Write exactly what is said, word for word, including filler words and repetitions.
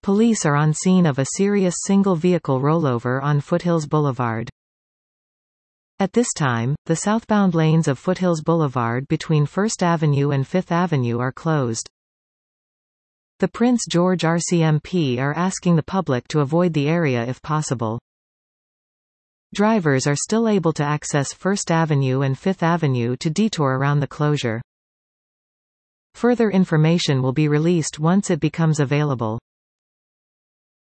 Police are on scene of a serious single-vehicle rollover on Foothills Boulevard. At this time, the southbound lanes of Foothills Boulevard between First Avenue and Fifth Avenue are closed. The Prince George R C M P are asking the public to avoid the area if possible. Drivers are still able to access First Avenue and Fifth Avenue to detour around the closure. Further information will be released once it becomes available.